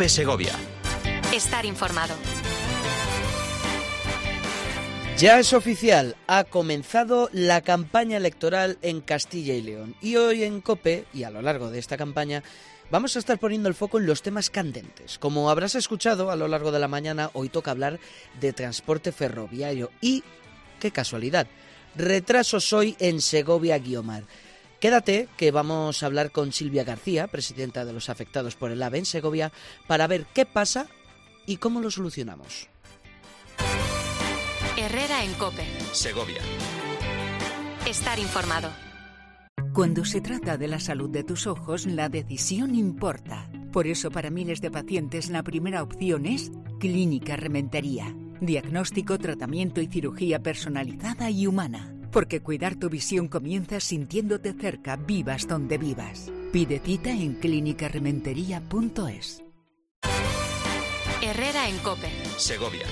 COPE Segovia. Estar informado. Ya es oficial, ha comenzado la campaña electoral en Castilla y León. Y hoy en COPE, y a lo largo de esta campaña, vamos a estar poniendo el foco en los temas candentes. Como habrás escuchado a lo largo de la mañana, hoy toca hablar de transporte ferroviario. Y, qué casualidad, retrasos hoy en Segovia-Guiomar. Quédate, que vamos a hablar con Silvia García, presidenta de los afectados por el AVE en Segovia, para ver qué pasa y cómo lo solucionamos. Herrera en COPE. Segovia. Estar informado. Cuando se trata de la salud de tus ojos, la decisión importa. Por eso, para miles de pacientes, la primera opción es Clínica Rementería. Diagnóstico, tratamiento y cirugía personalizada y humana. Porque cuidar tu visión comienza sintiéndote cerca, vivas donde vivas. Pide cita en clinicarementería.es. Herrera en COPE. Segovia.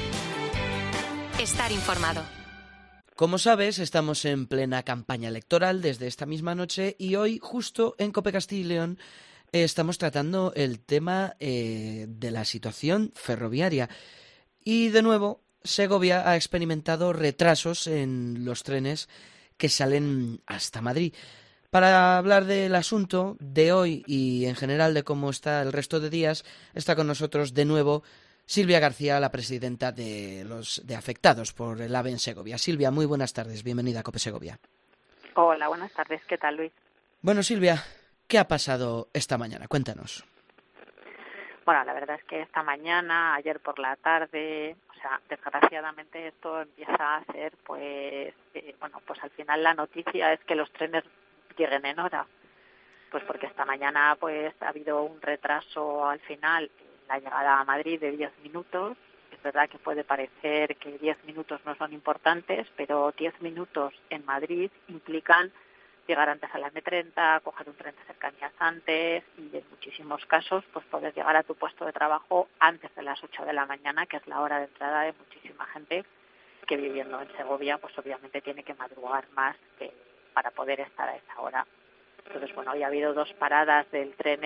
Estar informado. Como sabes, estamos en plena campaña electoral desde esta misma noche y hoy, justo en COPE Castilla y León, estamos tratando el tema de la situación ferroviaria. Y de nuevo, Segovia ha experimentado retrasos en los trenes que salen hasta Madrid. Para hablar del asunto de hoy y en general de cómo está el resto de días, está con nosotros de nuevo Silvia García, la presidenta de los afectados por el AVE en Segovia. Silvia, muy buenas tardes, bienvenida a COPE Segovia. Hola, buenas tardes, ¿qué tal, Luis? Bueno, Silvia, ¿qué ha pasado esta mañana? Cuéntanos. Bueno, la verdad es que esta mañana, ayer por la tarde, desgraciadamente esto empieza a ser, pues al final la noticia es que los trenes lleguen en hora. Pues porque esta mañana pues ha habido un retraso al final en la llegada a Madrid de 10 minutos. Es verdad que puede parecer que 10 minutos no son importantes, pero 10 minutos en Madrid implican llegar antes a la M30, coger un tren de cercanías antes y en muchísimos casos pues poder llegar a tu puesto de trabajo antes de las 8 de la mañana, que es la hora de entrada de muchísima gente que viviendo en Segovia pues obviamente tiene que madrugar más para poder estar a esa hora. Entonces, hoy ha habido 2 paradas del tren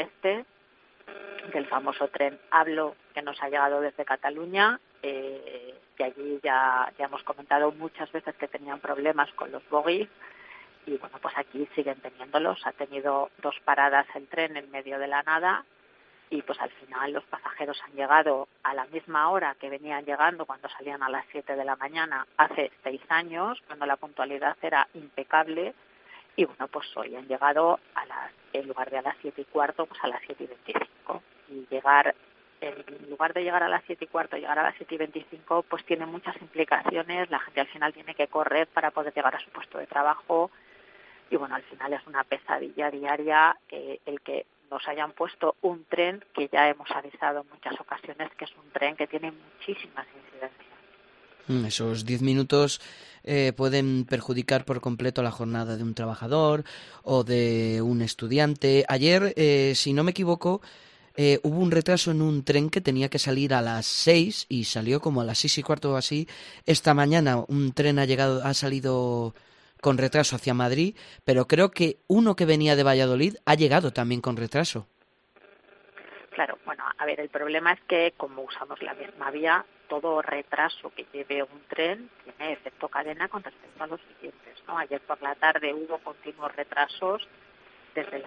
del famoso tren Hablo, que nos ha llegado desde Cataluña, que allí ya hemos comentado muchas veces que tenían problemas con los bogies, y pues aquí siguen teniéndolos. Ha tenido 2 paradas el tren en medio de la nada, y pues al final los pasajeros han llegado a la misma hora que venían llegando cuando salían a las 7 de la mañana hace 6 años, cuando la puntualidad era impecable. Y pues hoy han llegado en lugar de a las 7:15, pues a las 7:25. Y en lugar de llegar a las 7:15, llegar a las 7:25, pues tiene muchas implicaciones. La gente al final tiene que correr para poder llegar a su puesto de trabajo. Y al final es una pesadilla diaria el que nos hayan puesto un tren que ya hemos avisado en muchas ocasiones que es un tren que tiene muchísimas incidencias. Esos 10 minutos pueden perjudicar por completo la jornada de un trabajador o de un estudiante. Ayer, si no me equivoco, hubo un retraso en un tren que tenía que salir a las 6 y salió como a las 6:15 o así. Esta mañana un tren ha salido con retraso hacia Madrid, pero creo que uno que venía de Valladolid ha llegado también con retraso. Claro, el problema es que como usamos la misma vía, todo retraso que lleve un tren tiene efecto cadena con respecto a los siguientes, ¿no? Ayer por la tarde hubo continuos retrasos desde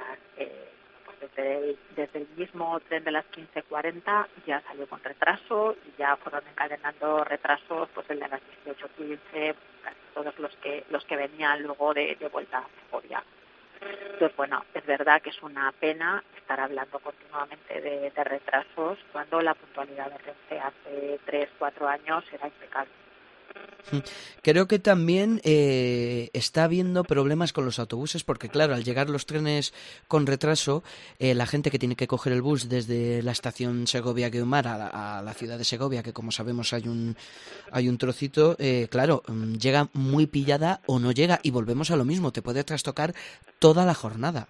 el mismo tren de las 15:40 ya salió con retraso y ya fueron encadenando retrasos pues el de las 18:15, casi todos los que venían luego de vuelta a Segovia. Entonces, es verdad que es una pena estar hablando continuamente de retrasos cuando la puntualidad de Renfe hace 3-4 años era impecable. Creo que también está habiendo problemas con los autobuses porque, claro, al llegar los trenes con retraso, la gente que tiene que coger el bus desde la estación Segovia-Guiomar a la ciudad de Segovia, que como sabemos hay un trocito, claro, llega muy pillada o no llega y volvemos a lo mismo, te puede trastocar toda la jornada.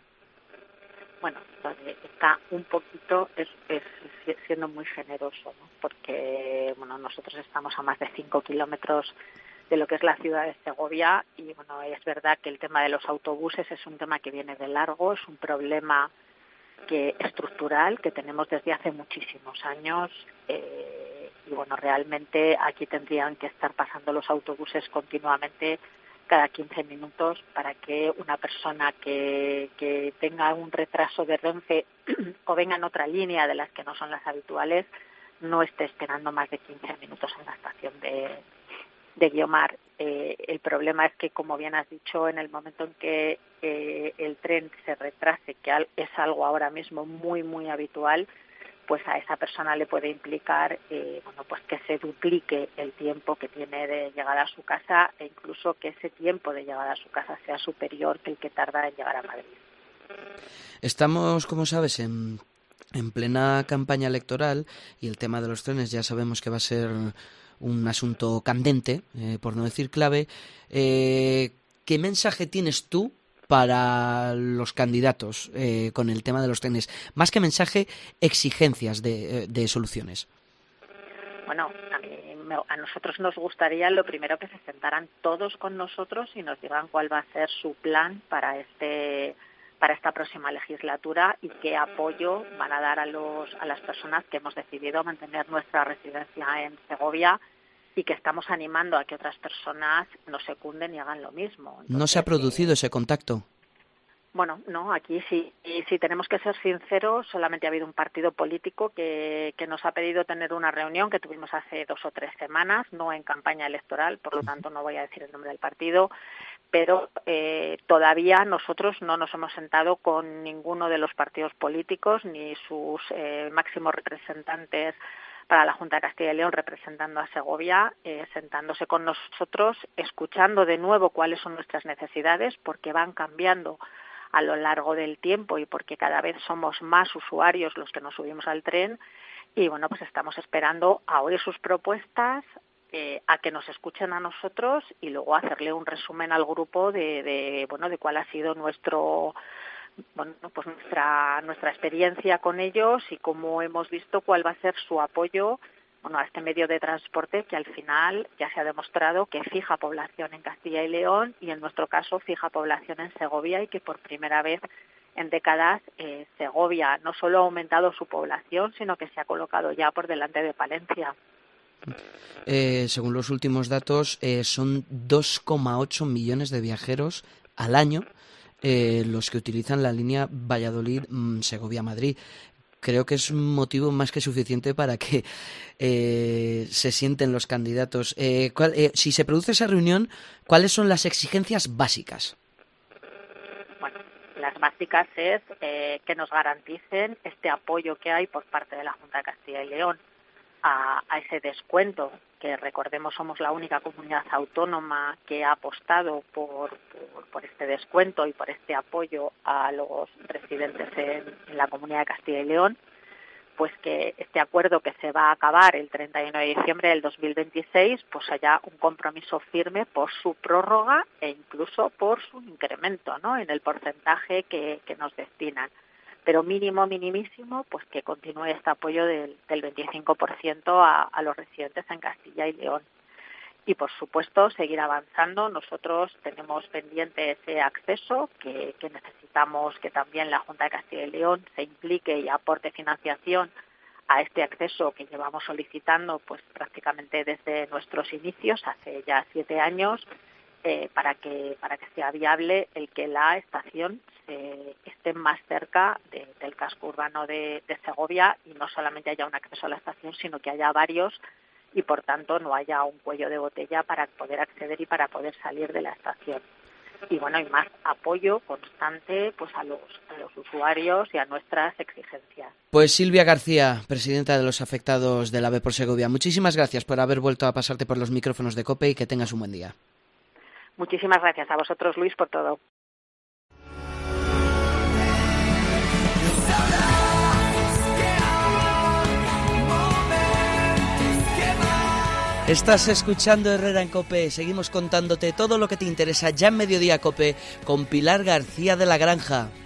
Está un poquito, es siendo muy generoso, ¿no? Porque nosotros estamos a más de 5 kilómetros de lo que es la ciudad de Segovia y es verdad que el tema de los autobuses es un tema que viene de largo, es un problema estructural que tenemos desde hace muchísimos años. Y bueno, realmente aquí tendrían que estar pasando los autobuses continuamente cada 15 minutos para que una persona que tenga un retraso de Renfe o venga en otra línea de las que no son las habituales no esté esperando más de 15 minutos en la estación de Guiomar. El problema es que, como bien has dicho, en el momento en que el tren se retrase, que es algo ahora mismo muy, muy habitual, pues a esa persona le puede implicar pues que se duplique el tiempo que tiene de llegada a su casa e incluso que ese tiempo de llegada a su casa sea superior que el que tarda en llegar a Madrid. Estamos, como sabes, en plena campaña electoral y el tema de los trenes ya sabemos que va a ser un asunto candente, por no decir clave. ¿Qué mensaje tienes tú para los candidatos con el tema de los trenes? Más que mensaje, exigencias de soluciones. Bueno, a nosotros nos gustaría lo primero que se sentaran todos con nosotros y nos digan cuál va a ser su plan para esta próxima legislatura y qué apoyo van a dar a las personas que hemos decidido mantener nuestra residencia en Segovia y que estamos animando a que otras personas nos secunden y hagan lo mismo. Entonces, ¿no se ha producido ese contacto? Bueno, no, aquí sí. Y si tenemos que ser sinceros, solamente ha habido un partido político que nos ha pedido tener una reunión que tuvimos hace 2 o 3 semanas, no en campaña electoral, por lo tanto no voy a decir el nombre del partido, pero todavía nosotros no nos hemos sentado con ninguno de los partidos políticos ni sus máximos representantes para la Junta de Castilla y León representando a Segovia, sentándose con nosotros, escuchando de nuevo cuáles son nuestras necesidades, porque van cambiando a lo largo del tiempo y porque cada vez somos más usuarios los que nos subimos al tren. Y bueno, pues estamos esperando a oír sus propuestas, a que nos escuchen a nosotros y luego hacerle un resumen al grupo de cuál ha sido nuestra experiencia con ellos y cómo hemos visto cuál va a ser su apoyo a este medio de transporte que al final ya se ha demostrado que fija población en Castilla y León y en nuestro caso fija población en Segovia y que por primera vez en décadas Segovia no solo ha aumentado su población sino que se ha colocado ya por delante de Palencia. Según los últimos datos, son 2,8 millones de viajeros al año los que utilizan la línea Valladolid-Segovia-Madrid. Creo que es un motivo más que suficiente para que se sienten los candidatos. Si se produce esa reunión, ¿cuáles son las exigencias básicas? Bueno, las básicas es que nos garanticen este apoyo que hay por parte de la Junta de Castilla y León a ese descuento, que recordemos somos la única comunidad autónoma que ha apostado por este descuento y por este apoyo a los residentes en la Comunidad de Castilla y León, pues que este acuerdo que se va a acabar el 31 de diciembre del 2026, pues haya un compromiso firme por su prórroga e incluso por su incremento, ¿no?, en el porcentaje que nos destinan. Pero minimísimo, pues que continúe este apoyo del 25% a los residentes en Castilla y León. Y, por supuesto, seguir avanzando. Nosotros tenemos pendiente ese acceso que necesitamos que también la Junta de Castilla y León se implique y aporte financiación a este acceso que llevamos solicitando pues prácticamente desde nuestros inicios, hace ya 7 años, para que sea viable el que la estación esté más cerca del casco urbano de Segovia y no solamente haya un acceso a la estación, sino que haya varios y, por tanto, no haya un cuello de botella para poder acceder y para poder salir de la estación. Y, bueno, y más apoyo constante pues a los usuarios y a nuestras exigencias. Pues Silvia García, presidenta de los afectados del AVE por Segovia, muchísimas gracias por haber vuelto a pasarte por los micrófonos de COPE y que tengas un buen día. Muchísimas gracias a vosotros, Luis, por todo. Estás escuchando Herrera en COPE. Seguimos contándote todo lo que te interesa ya en Mediodía COPE con Pilar García de la Granja.